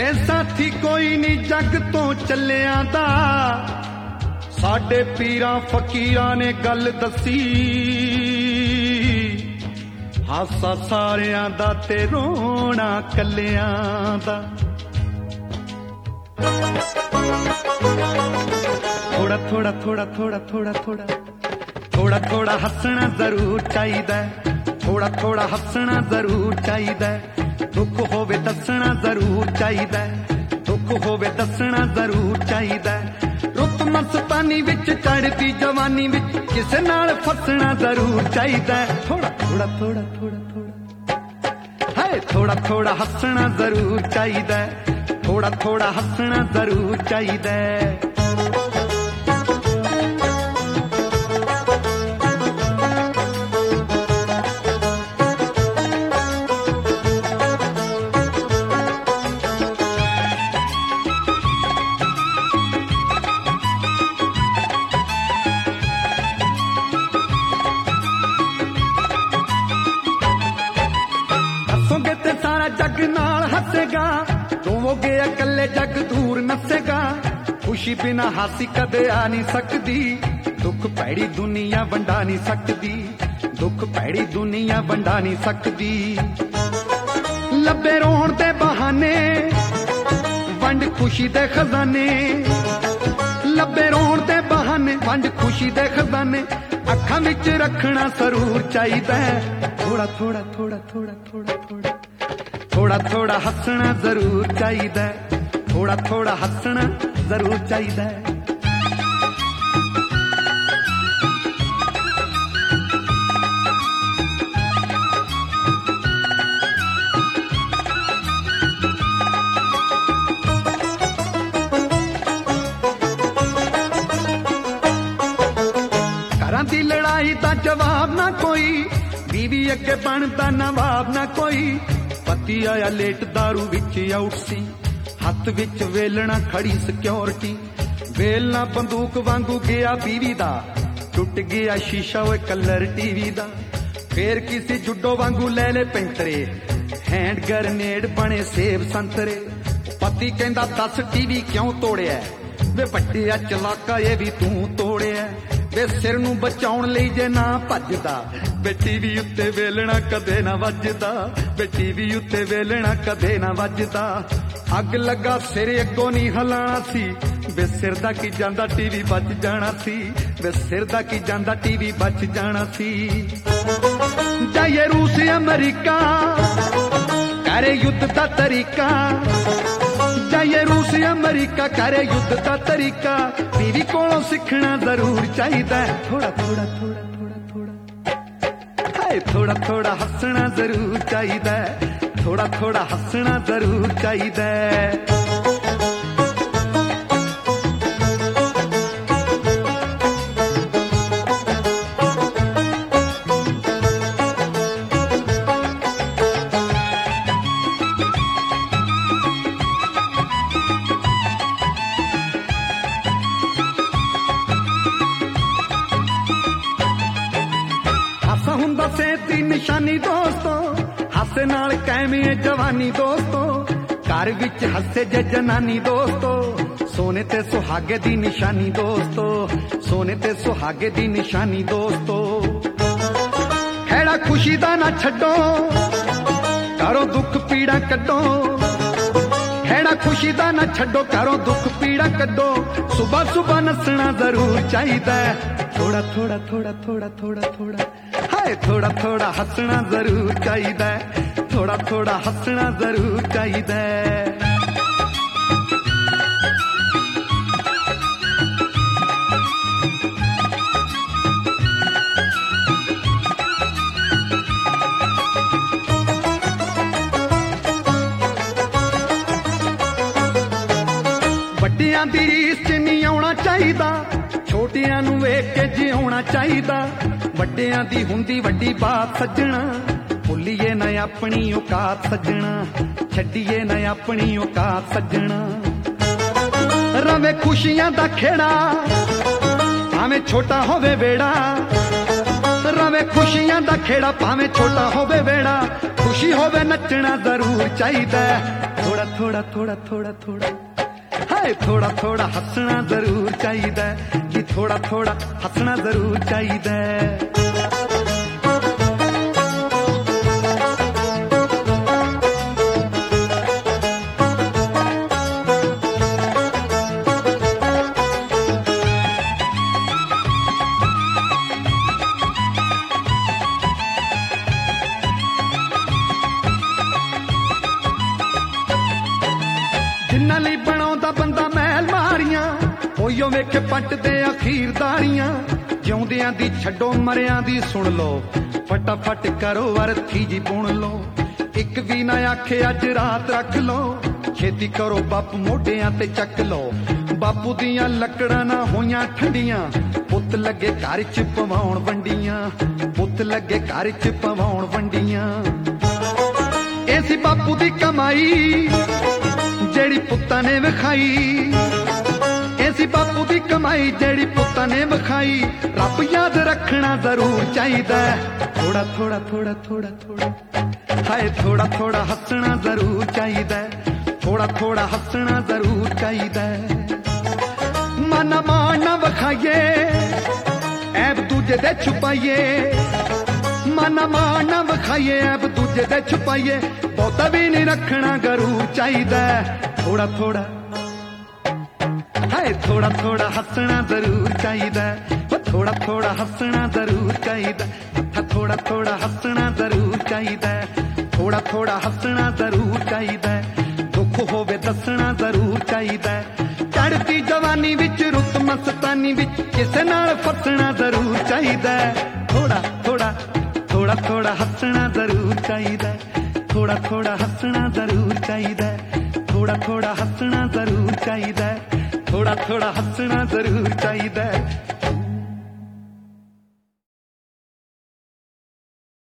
ਵੇ ਸਾਥੀ ਕੋਈ ਨੀ ਜੱਗ ਤੋਂ ਚੱਲਿਆਂ ਦਾ, ਸਾਡੇ ਪੀਰਾਂ ਫਕੀਰਾਂ ਨੇ ਗੱਲ ਦੱਸੀ। ਹਾਸਾ ਸਾਰਿਆਂ ਦਾ ਤੇ ਰੋਣਾ ਕੱਲਿਆਂ ਦਾ। ਥੋੜਾ ਥੋੜਾ ਥੋੜਾ ਥੋੜਾ ਥੋੜਾ ਥੋੜਾ ਥੋੜਾ ਥੋੜਾ ਹੱਸਣਾ ਜ਼ਰੂਰ ਚਾਹੀਦਾ, ਥੋੜਾ ਥੋੜਾ ਹੱਸਣਾ ਜ਼ਰੂਰ ਚਾਹੀਦਾ। ਦੁੱਖ ਹੋਵੇ ਦੱਸਣਾ ਜ਼ਰੂਰ ਚਾਹੀਦਾ, ਦੁੱਖ ਹੋਵੇ ਦੱਸਣਾ ਜ਼ਰੂਰ ਚਾਹੀਦਾ। ਰੁੱਤ ਮਸਤਾਨੀ ਵਿੱਚ ਚੜ੍ਹਦੀ ਜਵਾਨੀ ਵਿੱਚ ਕਿਸੇ ਨਾਲ ਫਸਣਾ ਜ਼ਰੂਰ ਚਾਹੀਦਾ। ਥੋੜਾ ਥੋੜਾ ਥੋੜਾ ਥੋੜਾ ਥੋੜਾ ਹਾਏ ਥੋੜਾ ਥੋੜਾ ਹੱਸਣਾ ਜ਼ਰੂਰ ਚਾਹੀਦਾ, ਥੋੜਾ ਥੋੜਾ ਹੱਸਣਾ ਜ਼ਰੂਰ ਚਾਹੀਦਾ। जग नाल हसेगा, रोवोगे अकले जग दूर नसेगा। खुशी बिना हासी कदे आ नहीं सकती, दुख भैड़ी दुनिया वंडा नहीं सकती, दुख भैड़ी दुनिया वंडा नहीं सकती। लब्बे रोण दे बहाने वंड खुशी दे खजाने, लब्बे रोण दे बहाने वंड खुशी दे खजाने। अखां विच रखना जरूर चाहिदा, थोड़ा थोड़ा थोड़ा थोड़ा थोड़ा थोड़ा थोड़ा थोड़ा हसना जरूर चाहिदा, थोड़ा थोड़ा हसना जरूर चाहिदा। घरां दी लड़ाई दा जवाब ना कोई, बीवी अगे बनदा नवाब ना कोई। पति आया लेट दारू विच आउट सी, हथ विच वेलना खड़ी सिक्योरिटी। वेलना बंदूक वांगू गया बीवी दा, टुट गया शीशा वो कलर टीवी दा। फिर किसी जुड्डो वांगू ले ले पेंतरे, हैंड ग्रेनेड बने सेब संतरे। पति कहंदा दस टीवी क्यों तोड़िया, वे वड्डिया चलाका ये भी तू तोड़िया। वे सिर नूं बचाउण लई जे ना भजदा, वे टीवी उत्ते वेलना कदे ना वजदा, वे टीवी उत्ते वेलना कदे ना वजदा। अग लगा सिर अगों नहीं हलाना सी, वे सिर दा की जांदा टीवी बच जाना सी, वे सिर दा की जांदा टीवी बच जाना सी। जाइए रूस अमरीका करे युद्ध दा तरीका, जाइए रूस अमरीका करे युद्ध दा तरीका। बीवी कोलों सीखना जरूर चाहिदा, थोड़ा थोड़ा थोड़ा थोड़ा थोड़ा हाय थोड़ा थोड़ा हसना जरूर चाहिदा, थोड़ा थोड़ा हसना जरूर चाहिदा। हुंदा सेहत दी निशानी दोस्तों, हासे नाल कायम है जवानी दोस्तों। घर विच हसे जे जनानी दोस्तों, सोने ते सुहागे दी निशानी दोस्तों, सोने ते सुहागे दी निशानी दोस्तों। खेड़ा खुशी दा ना छड्डो, करो दुख पीड़ा कड्डो। खेड़ा खुशी दा ना छड्डो, करो दुख पीड़ा कड्डो। सुबह सुबह नसना जरूर चाहिदा, थोड़ा थोड़ा थोड़ा थोड़ा थोड़ा थोड़ा हाय थोड़ा थोड़ा हसना जरूर चाहिदा, थोड़ा थोड़ा हसना जरूर चाहिदा। ਵੱਡਿਆਂ ਦੀ ਰੀਸ 'ਚ ਨਹੀਂ ਆਉਣਾ ਚਾਹੀਦਾ, ਛੋਟਿਆਂ ਨੂੰ ਵੇਖ ਕੇ ਜਿਉਣਾ ਚਾਹੀਦਾ। ਵੱਡਿਆਂ ਦੀ ਹੁੰਦੀ ਵੱਡੀ ਬਾਤ ਸੱਜਣਾ, ਭੁੱਲੀਏ ਨਾ ਆਪਣੀ ਔਕਾਤ ਸੱਜਣਾ, ਛੱਡੀਏ ਨਾ ਆਪਣੀ ਔਕਾਤ ਸੱਜਣਾ। ਰਵੇ ਖੁਸ਼ੀਆਂ ਦਾ ਖੇੜਾ ਭਾਵੇਂ ਛੋਟਾ ਹੋਵੇ ਵੇੜਾ, ਰਵੇ ਭਾਵੇਂ ਖੁਸ਼ੀਆਂ ਦਾ ਖੇੜਾ, ਭਾਵੇਂ ਛੋਟਾ ਹੋਵੇ ਵੇੜਾ, ਖੁਸ਼ੀ ਹੋਵੇ ਨੱਚਣਾ ਜ਼ਰੂਰ ਚਾਹੀਦਾ। ਥੋੜਾ ਥੋੜਾ ਥੋੜਾ ਥੋੜਾ ਥੋੜਾ ਹਾਏ ਥੋੜਾ ਥੋੜਾ ਹੱਸਣਾ ਜ਼ਰੂਰ ਚਾਹੀਦਾ ਜੀ, ਥੋੜਾ ਥੋੜਾ ਹੱਸਣਾ ਜ਼ਰੂਰ ਚਾਹੀਦਾ। ਜਿੰਨਾਂ ਲਈ ਬਣਾਉਂਦਾ ਬੰਦਾ ਮਹਿਲ ਮਾਰੀਆਂ, ਉਹੀਓ ਵੇਖੇ ਪੱਟਦੇ ਅਖੀਰਦਾਰੀਆਂ। ਜਿਉਂਦਿਆਂ ਦੀ ਛੱਡੋ ਮਰਿਆਂ ਦੀ ਸੁਣ ਲਓ, ਫਟਾਫਟ ਕਰੋ ਅਰਥੀ ਜੀ ਬੁਣ ਲਓ। ਇੱਕ ਵੀ ਨਾ ਆਖੇ ਅੱਜ ਰਾਤ ਰੱਖ ਲਓ, ਛੇਤੀ ਕਰੋ ਬਾਪੂ ਮੋਢਿਆਂ ਤੇ ਚੱਕ ਲਓ। ਬਾਪੂ ਦੀਆਂ ਲੱਕੜਾਂ ਨਾ ਹੋਈਆਂ ਠੰਡੀਆਂ, ਪੁੱਤ ਲੱਗੇ ਘਰ ਚ ਪਵਾਉਣ ਵੰਡੀਆਂ, ਪੁੱਤ ਲੱਗੇ ਘਰ ਚ ਪਵਾਉਣ ਵੰਡੀਆਂ। ਇਹ ਸੀ ਬਾਪੂ ਦੀ ਕਮਾਈ ਜਿਹੜੀ ਪੁੱਤਾਂ ਨੇ ਵਿਖਾਈ, ਇਹ ਸੀ ਬਾਪੂ ਦੀ ਕਮਾਈ ਜਿਹੜੀ ਪੁੱਤਾਂ ਨੇ ਵਿਖਾਈ। ਰੱਬ ਯਾਦ ਰੱਖਣਾ ਜ਼ਰੂਰ ਚਾਹੀਦਾ। ਥੋੜਾ ਥੋੜਾ ਥੋੜਾ ਥੋੜਾ ਥੋੜਾ ਹਾਏ ਥੋੜਾ ਥੋੜਾ ਹੱਸਣਾ ਜ਼ਰੂਰ ਚਾਹੀਦਾ, ਥੋੜਾ ਥੋੜਾ ਹੱਸਣਾ ਜ਼ਰੂਰ ਚਾਹੀਦਾ। ਮਨ ਮਾਣ ਨਾ ਵਿਖਾਈਏ, ਐਬ ਦੂਜੇ ਦੇ ਛੁਪਾਈਏ, ਮਨ ਮਾਣ ਨਾ ਵਿਖਾਈਏ, ਐਬ ਦੂਜੇ ਦੇ ਛੁਪਾਈਏ। ਬਹੁਤਾ ਵੀ ਨਹੀਂ ਰੱਖਣਾ ਜ਼ਰੂਰ ਚਾਹੀਦਾ। ਥੋੜਾ ਥੋੜਾ ਹਾਏ ਥੋੜਾ ਥੋੜਾ ਹੱਸਣਾ ਜ਼ਰੂਰ ਚਾਹੀਦਾ, ਥੋੜਾ ਥੋੜਾ ਹੱਸਣਾ ਜ਼ਰੂਰ ਚਾਹੀਦਾ। ਥੋੜਾ ਥੋੜਾ ਹੱਸਣਾ ਜ਼ਰੂਰ ਚਾਹੀਦਾ, ਥੋੜਾ ਥੋੜਾ ਹੱਸਣਾ ਜ਼ਰੂਰ ਚਾਹੀਦਾ। ਦੁੱਖ ਹੋਵੇ ਦੱਸਣਾ ਜ਼ਰੂਰ ਚਾਹੀਦਾ। ਚੜ੍ਹਦੀ ਜਵਾਨੀ ਵਿੱਚ ਰੁੱਤ ਮਸਤਾਨੀ ਵਿੱਚ ਕਿਸੇ ਨਾਲ ਫਸਣਾ ਜ਼ਰੂਰ ਚਾਹੀਦਾ। ਥੋੜਾ ਥੋੜਾ ਥੋੜਾ ਥੋੜਾ ਹੱਸਣਾ ਜ਼ਰੂਰ ਚਾਹੀਦਾ, ਥੋੜਾ ਥੋੜਾ ਹੱਸਣਾ ਜ਼ਰੂਰ ਚਾਹੀਦਾ, ਥੋੜਾ ਥੋੜਾ ਹੱਸਣਾ ਜ਼ਰੂਰ ਚਾਹੀਦਾ, ਥੋੜਾ ਥੋੜਾ ਹੱਸਣਾ ਜ਼ਰੂਰ ਚਾਹੀਦਾ।